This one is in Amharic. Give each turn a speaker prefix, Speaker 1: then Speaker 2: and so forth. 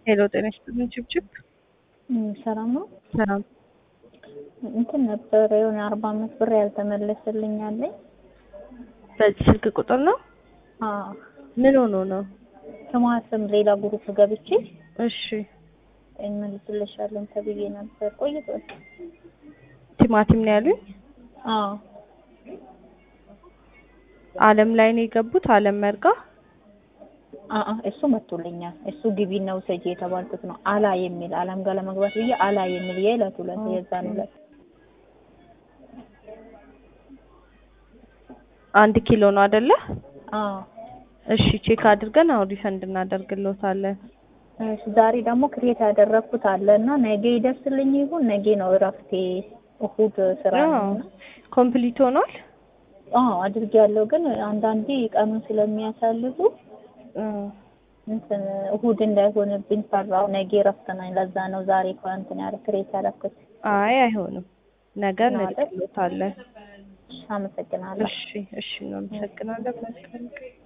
Speaker 1: ሄሎ ጤና ይስጥልኝ ችብችብ
Speaker 2: ሰላም ነው።
Speaker 1: ሰላም
Speaker 2: እንትን ነበር የሆነ 45 ብር ያልተመለሰልኝ አለኝ።
Speaker 1: በዚህ ስልክ ቁጥር ነው?
Speaker 2: አዎ።
Speaker 1: ምን ሆኖ ነው?
Speaker 2: ስማስም ሌላ ግሩፕ ገብቼ
Speaker 1: እሺ
Speaker 2: እንመልስልሻለን ተብዬ ነበር ቆይቷል።
Speaker 1: ቲማቲም ነው ያሉኝ?
Speaker 2: አዎ።
Speaker 1: አለም ላይ ነው የገቡት? አለም መርጋ?
Speaker 2: እሱ መጥቶልኛል። እሱ ግቢና ውሰጂ የተባልኩት ነው። አላ የሚል አለም ጋር ለመግባት ብዬ አላ የሚል የዕለት የዛን ዕለት
Speaker 1: 1 ኪሎ ነው አይደለ?
Speaker 2: አዎ።
Speaker 1: እሺ ቼክ አድርገን አሁን ሪፈንድ እናደርግልዎታለን።
Speaker 2: እሺ ዛሬ ደግሞ ክሬት ያደረኩት አለና ነገ ይደርስልኝ ይሁን? ነገ ነው እረፍቴ፣ እሁድ ስራ ነው።
Speaker 1: ኮምፕሊት ሆኗል?
Speaker 2: አድርጌያለሁ፣ ግን አንዳንዴ ቀኑን ስለሚያሳልፉ እንትን እሁድ እንዳይሆንብኝ ፈራሁ። ነገ እረፍት ነኝ፣ ለዛ ነው ዛሬ እንትን ክሬት ያደረኩት።
Speaker 1: አይ አይሆንም፣ ነገ እንልክልዎታለን።
Speaker 2: አመሰግናለሁ።
Speaker 1: እሺ እናመሰግናለን።